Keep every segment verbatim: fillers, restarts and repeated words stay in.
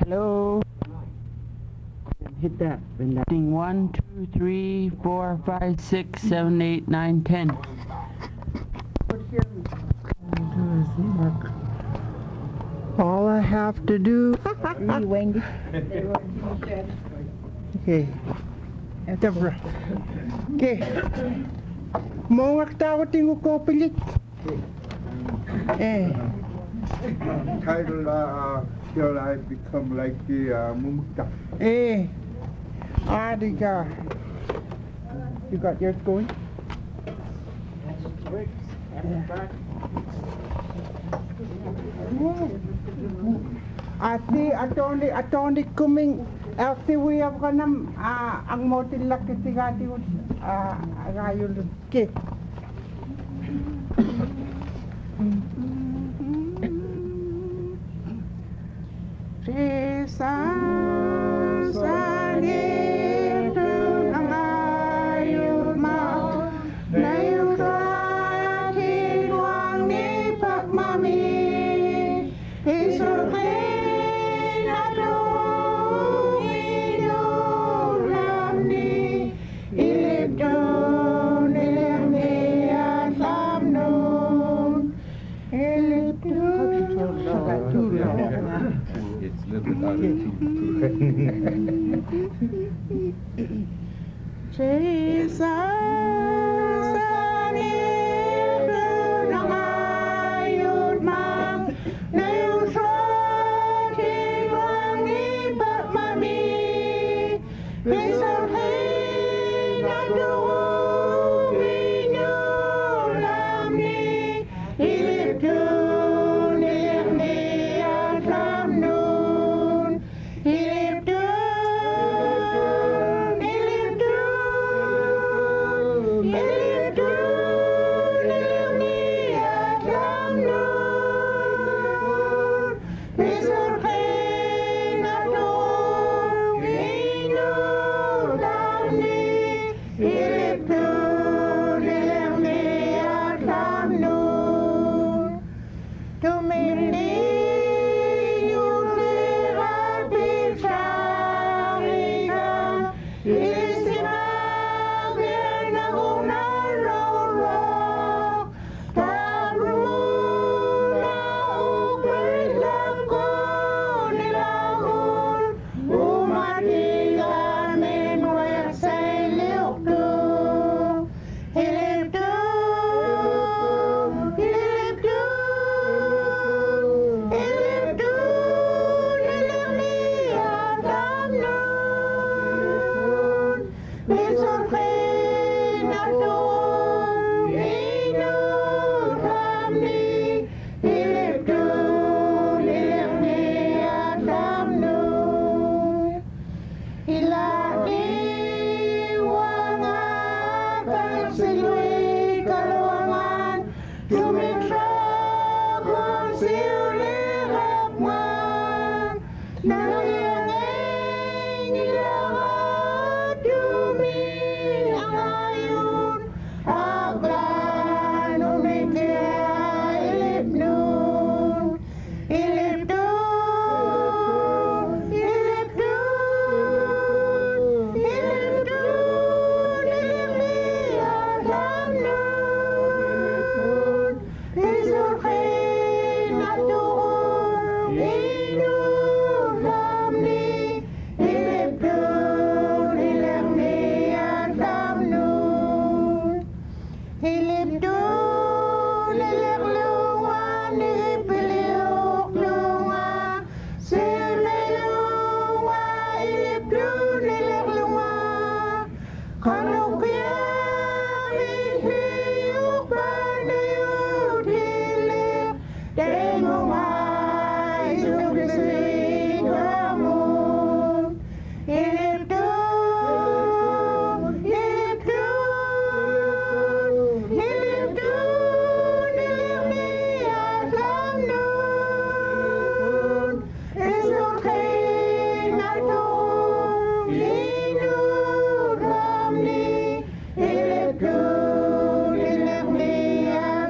Hello. Hit that. And that. One, two, three, four, five, six, seven, eight, nine, ten. All I have to do. Really, Wendy? Okay. Deborah. Okay. Mau tahu tengok kau pelik. Eh. Title uh, till I become like the uh, Mumukta. Eh. Adiga. You got yours going? Ati atoni atoni kuming ati we have kanam ang motilak kitigati ah agayul ke. Risa sangit ang ayun mo na yung hiwang ni pagmami isurkin at inulam ni ilipdun ilim ni at lamnun ilipdun It's a little bit out of tune. Jesus, sanibun ang ayun mang na yung hiwang ni pagmami isurkin at inulam ni ilipdun ilim ni at lamnun ilipdun ilipdun ilipdun ilim ni at lamnun isurkin at inulam ni ilipdun ilim ni at lamnun tumili yung lihat bicara isimang ng narorok tabruna ukrilang ko nilahul umatigan minwek sa ilipdo ilipdo ilipdo ilipdo ilim ni at lamnun isurkin at inulam ni ilipdun ilim ni at lamnun iladiwang akat silwi kaluangan tumitragon siulirap man nangayangay nilang at dumi ang ayun aglan umitia ilipnun ilipdun ilipdun ilipdun ilim ni at lamnun isurkin at inulam ni ilipdun ilim ni at lamnun ilipdun ilim luwan ipiliuk luwa silayuwa ilipdun ilim luwa kanukya ihiyuk panayut hilip tengumay sukrising ramun ilipdun ilipdun ilipdun ilim ni at lamnun isurkin at inulam ni ilipdun ilim ni at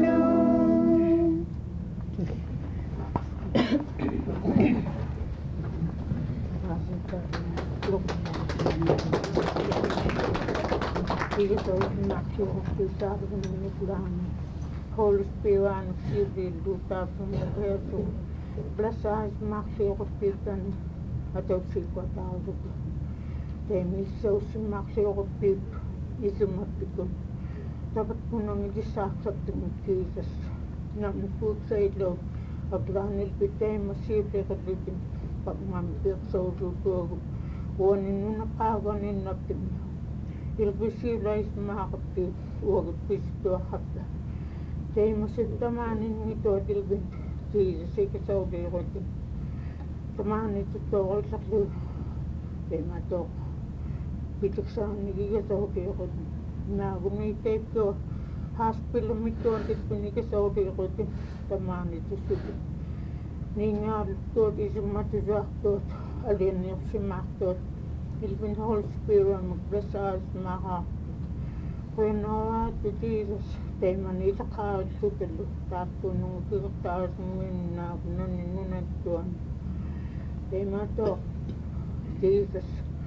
lamnun uplok. Ige so makshi hosti tar gani plan. Holy Spirit and Spirit do tar from the prayer to bless us makshi hosti tan atau sikwa tahu. Demi so si makshi hosti isumapikun. Dapat punong igisaksak dengan Jesus. Namun food side lo aglanil pitay masipre kadibin pagmampir sa ututugo. Wanin nuna paganin natin. Ilbisila is makakapit. Huwag pisto hakla. Tay masitamanin ito dilbin. Jesus ikasaudi ko din. Tamanin ito tokol sa klo. Tay matok. Pitik sa nagigasaudi ko din. Nagunay tape ko. Hospital mito ang pinikasaudi ko din. Tamanin ito sulit. Ningal to is matizak to. Alin yung si Maktot. Ilbin Holy Spirit mag-bless us maka. Kaya nawa to Jesus. Tay manita ka tutalo. Tapo nung kikaktaas mo yun na naninunad doon. Tay matok. Jesus.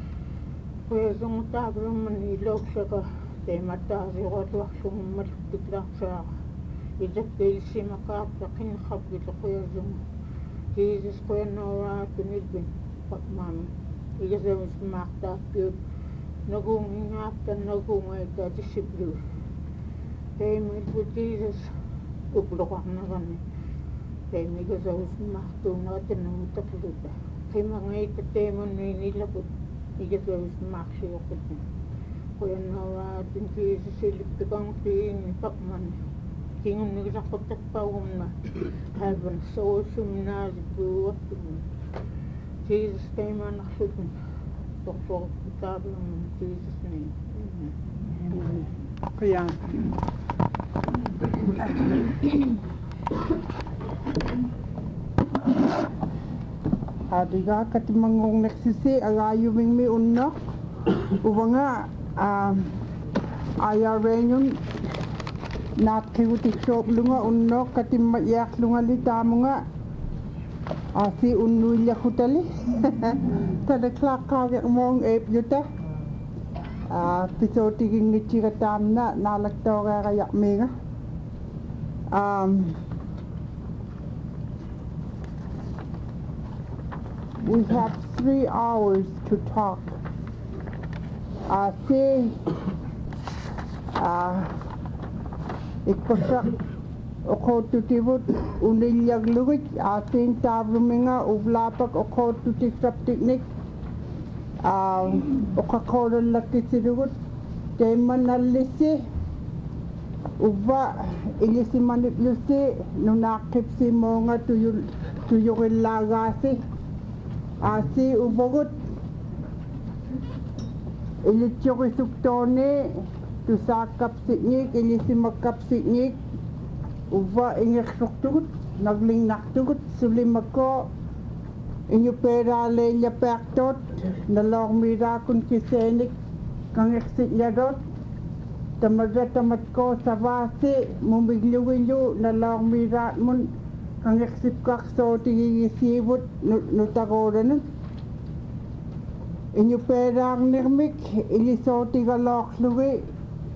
Kaya sung tabro manilog siya ka. Tay mataas yung katwak sung matiklak siya. Idak kayo si makapta kinakapit kaya sung. Jesus kaya nawa to nilbin. Pagmami. Igasawin si Makta Piyot. Nagungingap ka nagungay ka disiplo. Kaya may po Jesus. Ublok ako na kami. Kaya may gasawin si Makta natin ng utaputa. Kaya mga itatemon na inilapot. Igasawin si Makta yakot niya. Kaya nawatin Jesus siliptikang tingin pakman. Tingin nagsakot at pawam na. Habang sa usum na buwat mo. Jesus came on the shooting. For God in Jesus' name. Amen. Kaya. Adiga katimangong nagsisi agayo ming mi unno. Uwa nga um ayaw yun nakiutik shop lunga unno katimayak lunga litamo nga. Asi unuilya hutali. Tada klakagak mong ape yuta. Ah, pisotiging ni chikatam na nalagtaw kaya kayak minga. Um, we have three hours to talk. Asi, ah, ikosak. Oko tutibut unilyag luwit ating tabluminga uvlapak oko tutisap tiknik okakoron lakisirugut teman nalisi uva ilisi maniplusi nunakip si monga tuyo tuyukin lagasi asi ubogut ilitsyo kisuktone tusakap siknik ilisi makap siknik uva ingek suktugut nagling naktugut sulim ako inyo pera lenya pektot nalong mira kun kisenik kang eksit niya dot tamaga tamat ko sa base mumigluwinyo nalong mira mun kang eksit kakso tigisibot nutagoda nun inyo pera ang nirmik iliso tigalok luwi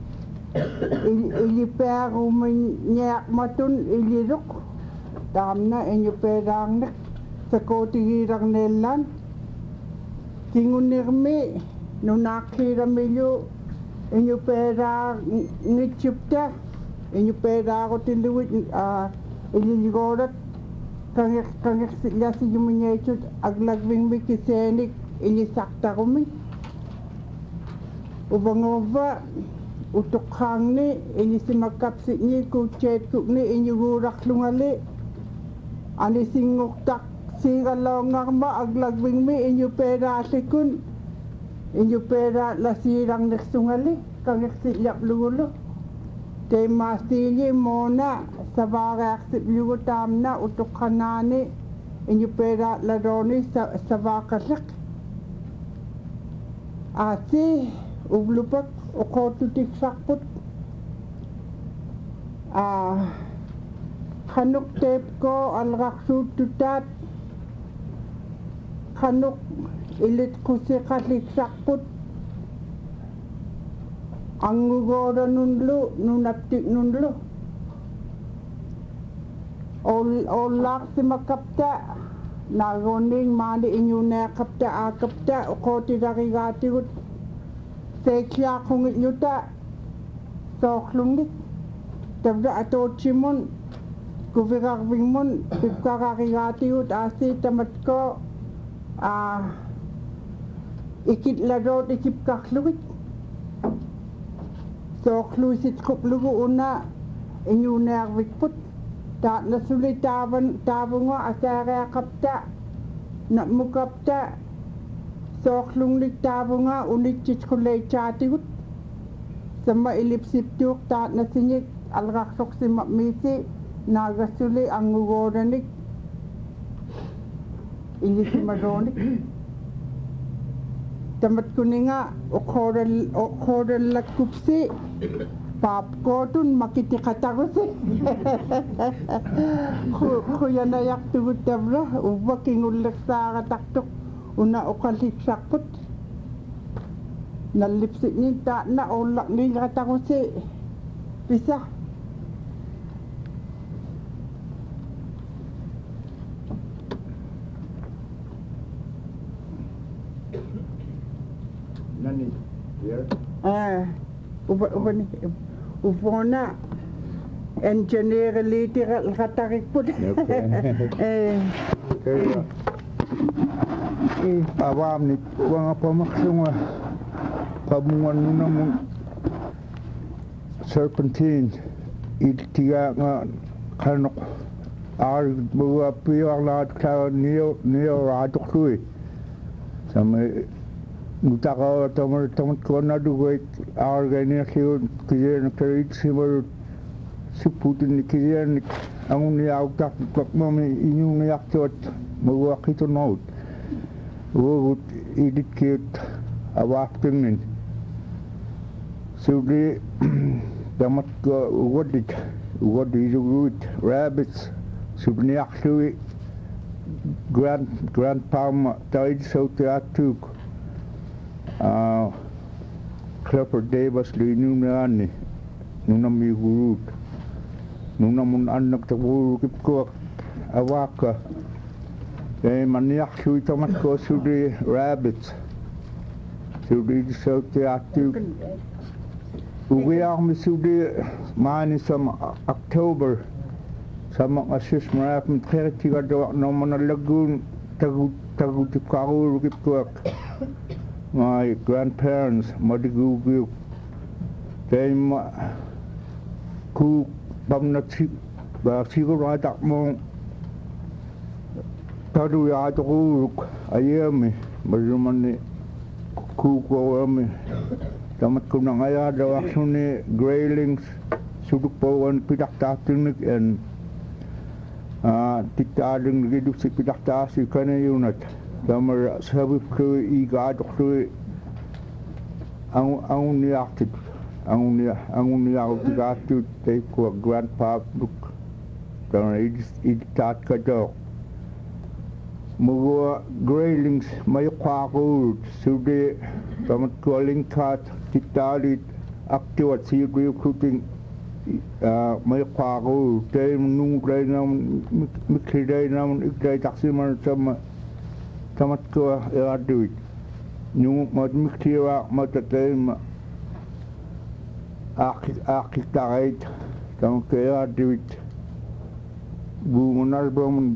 ili per umanyak matun iliruk tamna inyo perang nek sakoti hirang nelan kingun nirmi nunakira milyo inyo perang ngitsupta inyo pera ko tiluwit ililigorat kangek kangek sila si yuminyechut aglagwing mikisenik ilisakta kumi ubang-uba utuk hang ni ini si makapsik ni ku chet ku ni ini gurak lungali ani singok tak singalongang ma aglagwing mi ini pera sikun ini pera lasirang neksungali kang eksilap lulo te mastili mona sabarak sibyugo tamna utuk hanani ini pera ladoni sabakasak asi ublupak oko tutik sakput ah hanuk tep ko alraksud tutat kanuk ilit kusikaliksakput ang ngugora nunlu nunaptik nunlu ol olak si makapta nagoning mali inyuna kapta akapta ukoti dari gatiut sekya kungit yuta soklungit tabda ato chimon kuvirak bingmon pipkaraki gatiut asi tamat ko ah ikit ladot ikip kaklugit soklusit kuplugu una inyuna vikput ta nasulit taban tabungo asara kapta na mukapta soklunglit tabunga unit chitkulay chatigut sama ilipsiptuk ta nasinyik alraksok si misi nagasuli ang ngugoranik ini si maronik tamat kuninga okoral okoral lakupsi papkotun makitikatagusi kuya nayak tugut tabra uba kingulak sa kataktok una okalik sakput nalipsik ni ta na olak ni katagusi bisa Nani here? eh uba uba ni ubona engineer liter katarik put eh Kaya awam ni wang apa maksudnya pabungan nuna mun serpentine itiga nga kanok ar buwa piwang lahat ka niyo niyo ratok tuwi sama Nutaka tamar tamat ko na duwait ar gani kiyo kiyo na karit simar si Putin ni kiyo ni ang niya tak tak mami inyong niyak tot mawak ito note wogut edit kit awak tingin so di tamat ko ugodit ugodit ugodit rabbits so niyak tuwi grand grandpa taid so tiatuk Uh, Clifford Davis li nuna ani nuna mi gurut nuna mun anak taburu kip ko awaka eh maniak sui tamat ko sudi rabbits sudi so teatu uwi ak mi sudi mani sama October sama asis marap mi kherti ga do no mana lagun tagu tagu tip karu kip ko my grandparents madigu they ku bam na chi ba chi ko ra tak mo tadu ya to ku ayemi bazumani ku ko ami tamat ko na ngaya da aksuni graylings suduk pawan pidak ta teknik and ah tikadeng gidup si pidak ta si kana unit Damar sabib ko iga doktor ang ang niakit ang niya ang niakit gatot tay ko grandpa look damar iditat ka daw mga graylings may kwako sude tamat ko lingkat titalit aktiwat si recruiting may kwako tay nung gray nam mikhiday nam ikday taksiman sama tamat ko eraduit nung mat miktiwa matatem akit akit tarait tamat ko eraduit bungal bom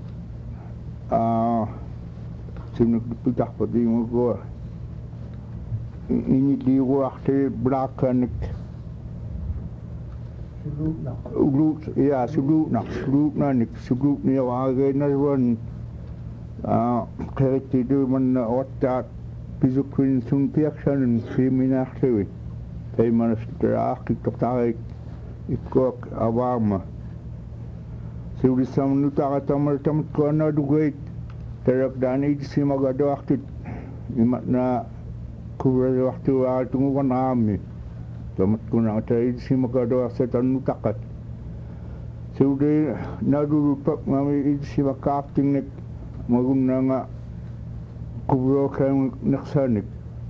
ah sinuk pitak pati mo ko ini diwo akte blakanik sudut ya sudut nak sudut nanik sudut ni wagay na ron ah kerti do man otta pizukrin sun piakshan and kriminaktewi tay man strak iktarik ikok awama sudi sam nutaka tamar tam kona dugait terak dani si magado aktit imat na kubra waktu wa tungu kanami tamat kuna tay si magado asetan nutakat sudi nadulu pak mami si makapting nek maguna nga kubro kan naksanik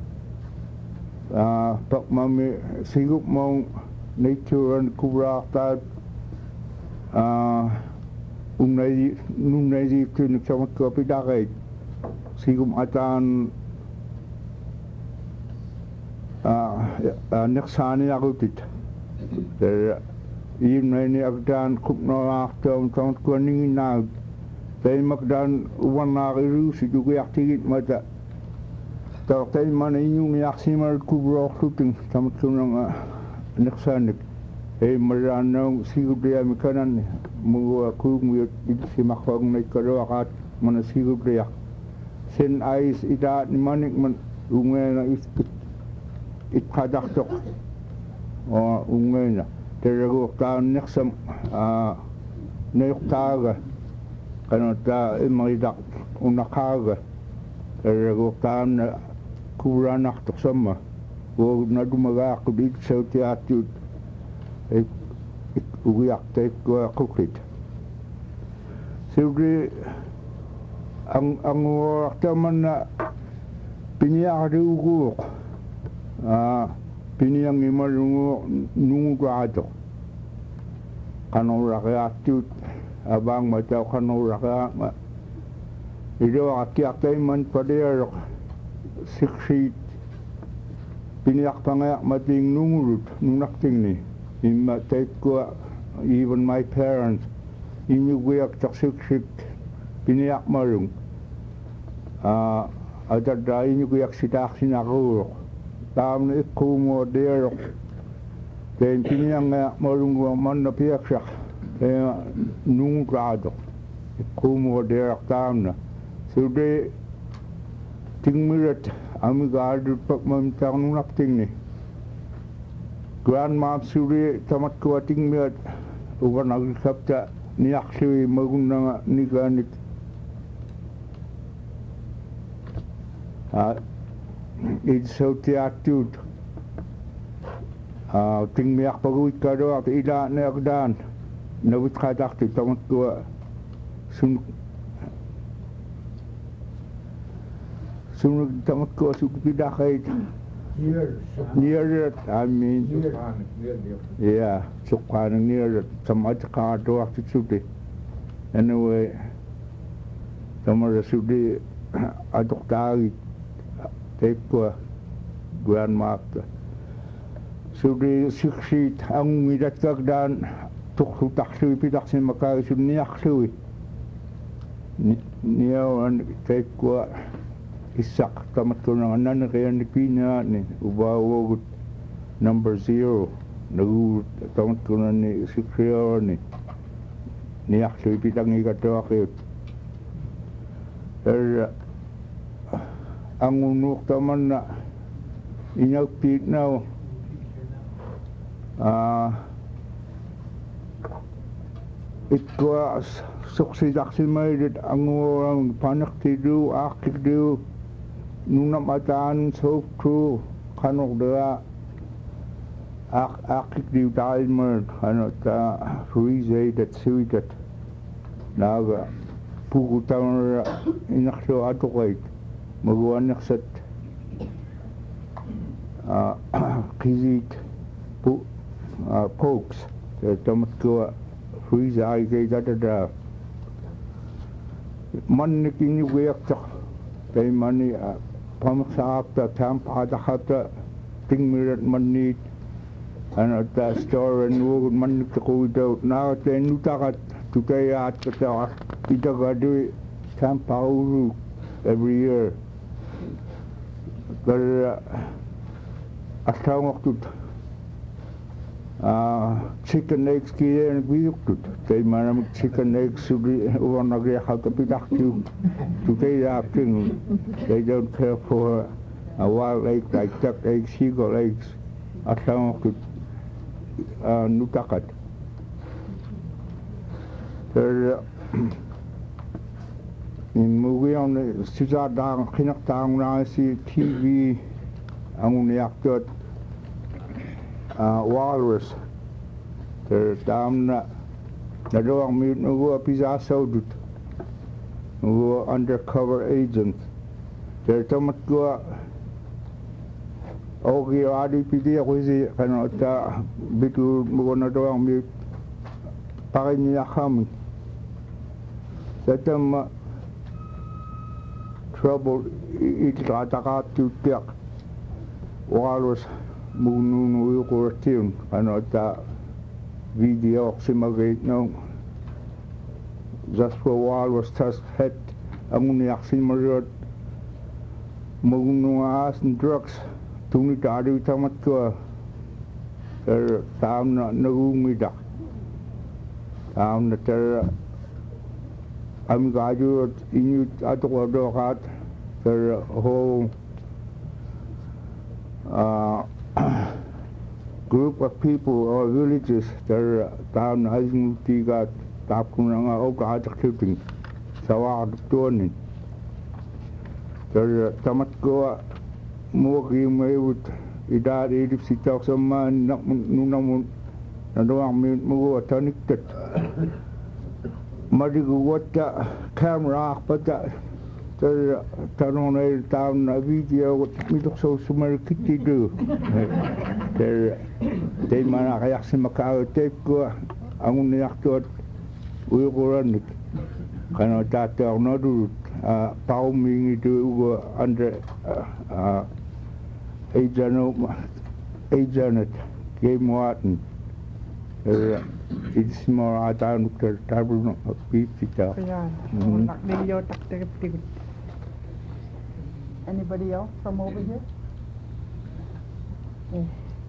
ah pak mami sigup mau nature and kubra ta ah unai nunai di kun chamat ko pidakai sigup atan ah naksani akutit der im nai akdan kupno after chamat ko ning na tay makdan uwan na riru si dugu yaktigit mata tak tay mana inyong yaksimal kubro shooting tamat kunang naksanik ay maranong sigub dia mikanan mga kung si makwag na ikarawakat mana sigub dia sen ais ida ni manik man ungay na itkadaktok o ungay na terago kaan naksam nayuktaga kano ta imaidak unakaga erago tam na kuranak taksama wo na dumaga kubig sa tiatut e ugiak te ko kukit sibri ang ang waktaman na piniyak de ugu ah piniyang imalungo nungu gato kano rakyatut abang macam kanu raka itu akiak taiman pada siksi piniak pangayak mating nungurut nungnak ting ni imma take ko even my parents inyu guyak tak siksi piniak marung ah ada dai inyu guyak sitak sinaku tam ni kumo der den piniang marung man na piak sak eh nung grado kumo der tamna sude tingmirat ami gardu pak mam tang nak ting ni grandma sude tamat ko tingmirat uban ag sabta ni aksui magunna ni ganit ah it's so tiatut ah tingmiak paguit kado at ila ne agdan nawit kadak ti tamat ko sun sun tamat ko su pidakai near near I mean yeah sukhan near tamat ka do at suti anyway tamar suti adok tagi take ko grandma suti siksit ang midat kagdan tuk taksui pidak sin makai sun niak sui niau an take ko isak tamat ko nang anan kaya ni pina ni ubawo number zero nagu tamat ko na ni sikriyo ni niak sui pidak ni kato akit er ang unuk taman na inyak pit now ah itwa suksidak si mayrit ang orang panak tidu akik du nunam atan so true kanok dea ak akik du diamond kanok ta freeze that suited naga puku taon inakso atokait magawan naksat kizit pu pokes tamat ko freeze ay kay dada man ni kinyu guyak tak kay mani pamaksaap ta tampa dakata tingmirat man ni ano ta store and wo man ni ko daw na ten utakat tutay at ta itagadu tampa uru every year kar asawak tut ah chicken eggs kiye and biyuktut kay manam chicken eggs sugi uwan agya hata pidak tu today afternoon they don't care for a wild egg like duck eggs seagull eggs asawak tut ah nutakat ter in movie on sisa dang kinak tang na si T V ang uniaktot Uh, walrus ter tam na na doang mi nugo pisa saudut nugo undercover agent ter tamat ko ogi adi pidi ko si kana ta bitu mo na doang mi pakai ni akam setam trouble it rataka tu tiak walos mununu ko tiun kana ta video simagate no just for a while was test het amuni aksin marot munu as and drugs tuni tadi tamat ko ter tam na nagumi da tam na ter am gaju inu ato do kat ter whole uh, group of people or villages ter tam na asing tiga tapkunanga oka atakting sawa tuonin ter tamat ko mo ki mayut idar edip sitak sama nak nunam na doang mi mo tanik tet mari ko wata camera pata ter tanon ay tam na video mi tok so sumar kitidu ter tay mana kayak si makao tape ko ang niyak tot uyukuran kana tata nadu pau mingi tu under agent agent game waten it's more ata nukter tabu beef kita Ayan. Nak ninyo tak tigit. Anybody else from over here? Oh.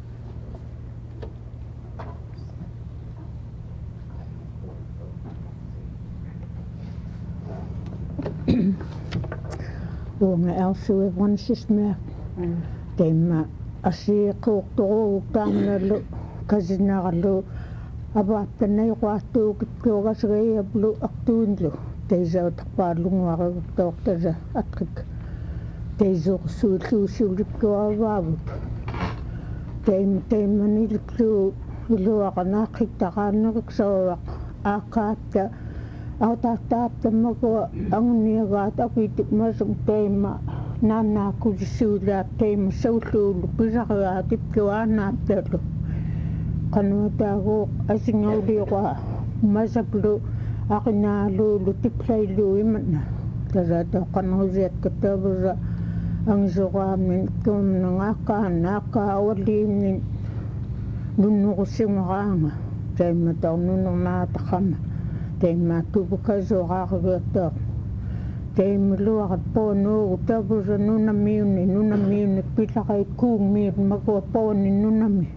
Wonga elsu e wan sisme tema asi ko to tamna lo kazina lo aba tanai kwa to ko ga sre blu aktun lo teja takpa lungwa to teja atrik tejo su su su ko aba tem tem ni lo lo kana khita kana so akata auta tap tamago ang niya ta pitik masung tema nana ku sula tema sulu pira tip ko ana pero kanu ta go asingaw di ko masaplo akina lu tip sai lu imana tara ta kanu zet katabra ang zoga min kum ngaka naka wali min nunu ko simanga tema ta nunu na ta khama tema tu buka zora gata tem lu at pono tabu nuna miuni nuna miuni pita kai ku mi mago poni nuna mi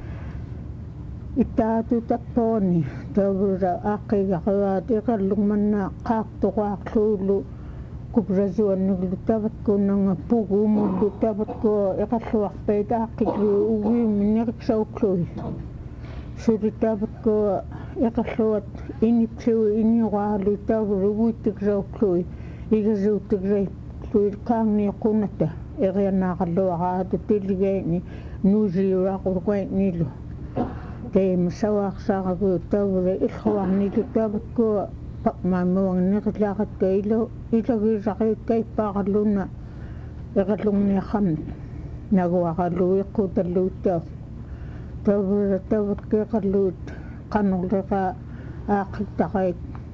ita tu ta poni tabu ra akai ga ga te ka lumana kak to ka khulu ku brazo nu tabat ko nang pugu mu tabat ko e ka suak pe ta ki uwi mi nek sau kloi suri tabat ko ekasot ini tu ini walu tabu rubutik zau kloi iga zau tigre kloi kang ni kunata ega na kalo ha te tilige ni nuzi wa ko ko ni lo te msawa sa ko tabu re ikhwa ni tabu ko pak ma mo ni ka ka te lo ita gi sa ke pa kaluna ega lung ni kham na go ka lo ko te lo tabu tabu tabu ke kalut kanul ka akita kay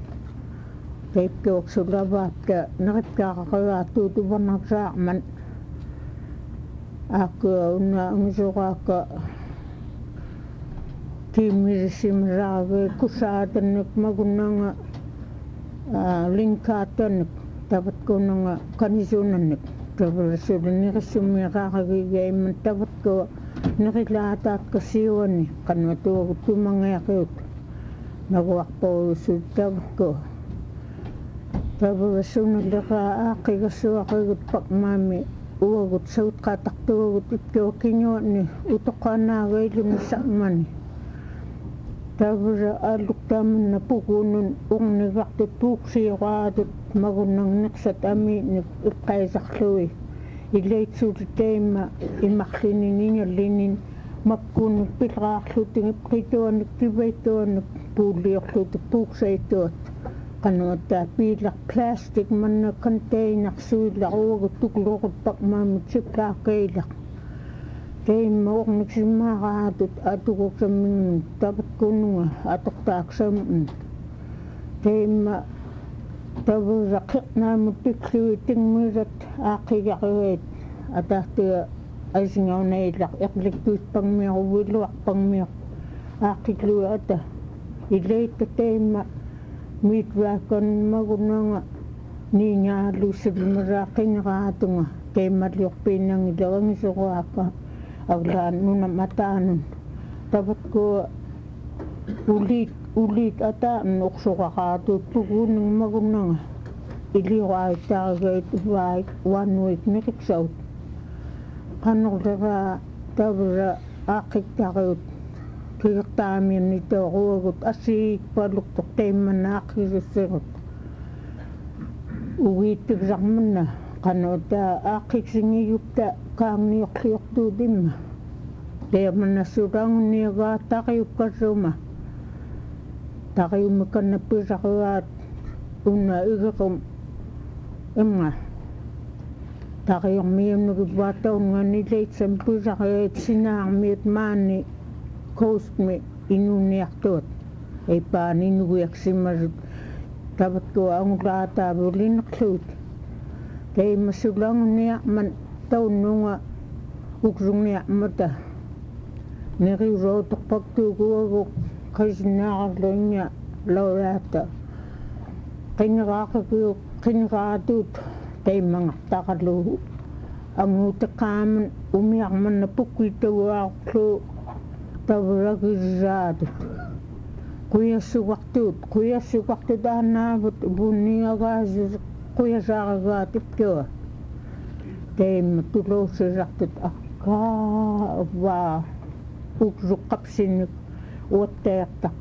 kayok sulabat ka nakita ka tu tu banang sa man ako na ngsuka ka timir simrawe kusatan nik magunang lingkatan dapat ko nang kanisunan nik dapat sudan ni kasumira kagigay man dapat ko nakilata kasiwan ni kan matu tumangayakot nagwakpo sudab ko tabu sunod ka aki kasuwakot pakmami uwagot saut kataktuwagot itko kinyo ni utokana gaylun sa man tabu aluk taman na pukunun ung nagakti puksi wakadot magunang naksat ami ikaysaklui ilay tsutema imaklinin niya linin mapkun pilakluting ipkitoan iktibaiton puli aklutik puksa itot qanota piilaq plastic manna container suilla uagut tukluqut paqmaamut sippaaqailaq teimma orniksimmaaraatut atuquksammin tapatkununga atoqtaaqsamun teimma tavusaqiqnaamut tikluit tingmirat aaqigaruit atahtua aisingaunaiillaq iqliktuut pangmiaruviluaq pangmiaq aaqiklua ata ileitta teimma miitvaakon magunanga niingaaluusilmeraaqingeraatunga teimmalliorpiinangilerangisoruaqa aglaan nuna mataanun tapatkua uliit uliit ataan uqsuqaqaatuut puguunung magunanga iliuaaittaarigait vaik one week nikiksaut qanorleraa tavra aaqittariut kiiqtaamianni tooruagut asiikpaluktoq teimmanaaqqigissirut ugiittiksarmanna qanota aaqqiksingiupta kaangniorliortuutimma teemannassulaangunniagaa tariukkasuma tariummikannapisariaat unna igequm imma tariormiunnugivaataunngannileit pisariait sinaarmiut maanni coastmi inuniartuat ei paani nugiaksimmasut tapatkua angulaataavulinerluut teimmassulangunniarman taunnunga uksungniarmata neriurootorpaktuuguaguq qisinaarluinga lauyaata qineraaqakiuq qineraatuut teimmangartaqalu anguuteqaaman umiarmanna pukkuitavuaarlu tavragisaatut quyassuqartuut quyassuqartutaanaavut bunniagaasut quyasaaragaatiptua teimma tuloussisartut akkaavaa uksuqqapsinnik uattajartaq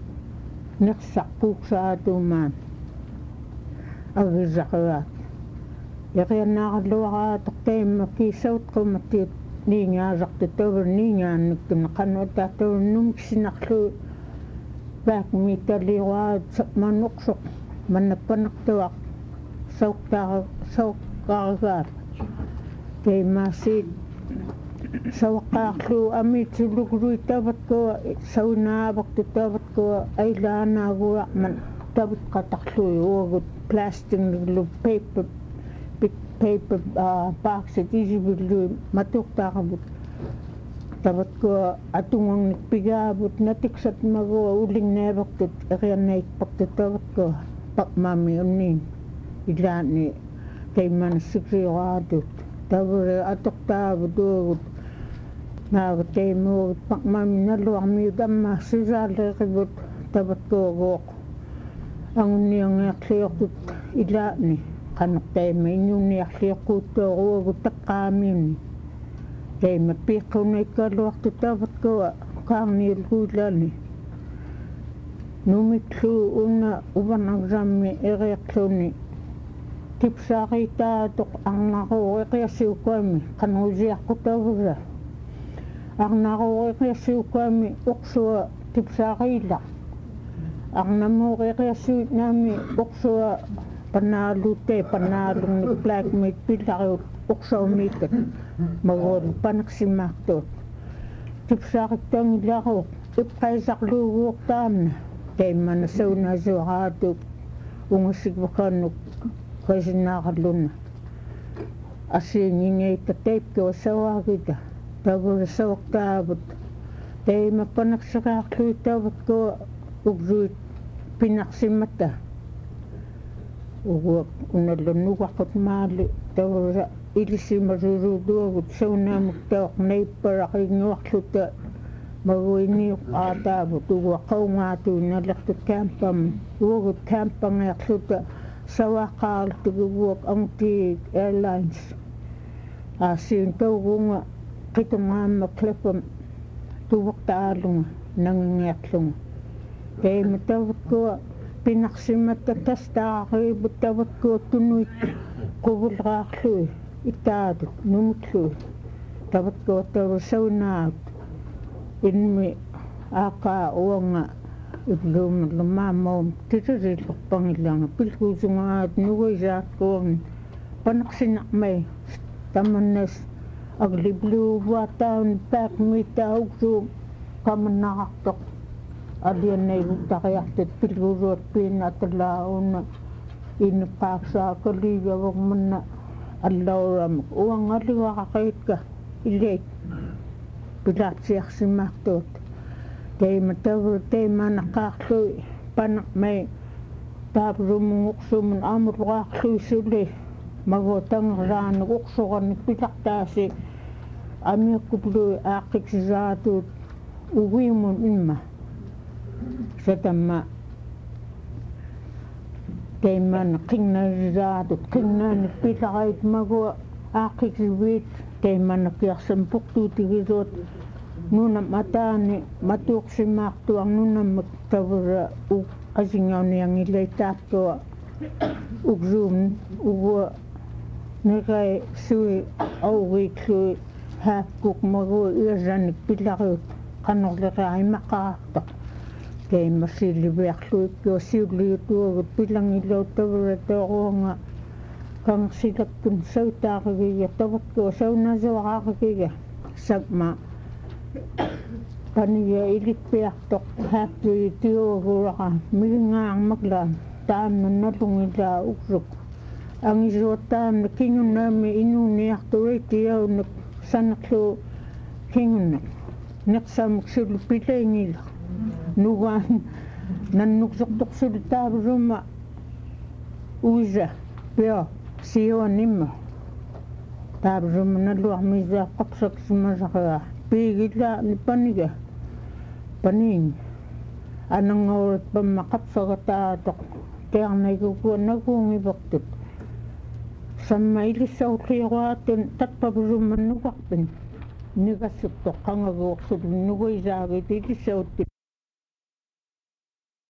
neqsarpuuksaatumaan agisariaat yaqinnaarluaraatoq teimma kiissautqumatiut niingaasartu tavur niingaannikkuna qanutaatavunnumisinarlu paakmiitaliuaat manuqsoq mannappanertuaq sauqtaara sauqqaarigaat teimmaasiit sauqqaarlu amiitsulugluit tavatkua saunaavaqtu tavatkua ailaanaaguarman tavutqatarlui uagut plasticniglu paper paper boxit isivillui matuqtaaqavut tavatkua atungangnik pigaavut natiksatmagua ulingnaavaqtut eriannaikpaqtu tavatkua paqmaami unniin ilaani teimmanassikriuaatut tavere atoqtaavut uagut naaga teimuugut paqmaami naluarmiut amma susaalleeqivut tavatkuaguoq angunniangiarliortut ilaani qaneq teimma inuniarliorquuttooruagut taqqaamiunni teimma piiqqunaikkaluartu tavatkua kaarniulguulani numiklu unna uvanagsammi eriaqluni tipsaariitaatoq arnaruu eqiassiukkuami qanuusiarqutavura arnaruu eqiassiukkuami uqsua tipsaariillaq arnamuu eqiassuitnaami uqsua panaaluute panaalungnik black meat pillariut uqsaumiikat maguul paneqsimaartuut tipsaarittangilaaruuq ipqaisarluuguuqtaamna teimmana saunaasuaraatuq ungassikvaqannuk qisinaarlunna asiingingeitta teipkua savaagita tavura sauqtaavut teimma paneqsiraarlui tavatkua uksuit pinarsimata uguak unallunuqaqut maali tavura ilisimaruruutuagut saunaamuk tauq neipparaqiinguarluta maguiniuq aataavut uguaqaungaatuinalertut campam uagut campangiarluta savaqqaarlutiguguak Angti Airlines aasiin taugunga qitungaamma clipam tuvaqtaalunga nangingiarlunga teimma tavatkua pinarsimata tastaariibut tavatkua tunuit quvulraarlui ittaatut numutlu tavatkua tavusaunaat inmi aaqa uanga Ilum lumamo titiri pangilang pilkusunga at nuwayat ko panaksin may tamanes agliblu wataon pak mita ugso kamanakatok adiyan na iutakayaktit pilkurot pinatalaon inapaksa kaliga wag man na alawram uwang aliwa kakait ka ilay pilat siyak si maktot kay matawag kay manakakloy panak may tapos sumun amot kakloy suli magotang raan ukso ka ni pilaktasi ami kuploy akik si zatut uwi mo inma sa tama kay man king na zatut king na ni pilakait mago akik si wit kay man nakiyak sampuk tutigirot nuna mata ni matuk si maktu ang nuna magtawara u asingaw niyang ilay tapto ugzum uwa ni kay sui awik sui hapkuk mago iyazanik pilakot kanok laka ay makakta kay masilibyak sui kyo sili ito pilang ilaw tawara tawara nga kang silak kun saw takagaya tawat ko saw na saw kakagaya sagma paniya ilikpiak tok hapto itiyo huraka milingang maglan taan na nalungila ukruk ang iso taan na kingun na may inuniyak to itiyo na sanaklo kingun na naksamok sulupilay nila nuwan nanuksok-tok sulitaro ruma uza pio siyo nima taro ruma naluak misa kapsak sumasaka pigila ni paniga paning anang orat pa makapsa katatok kaya naikukuha nagungibaktot sa mailisaw kliwatin tatpaburuman nukakpin nigasuktok kangagawak sa nugay zagit ilisaw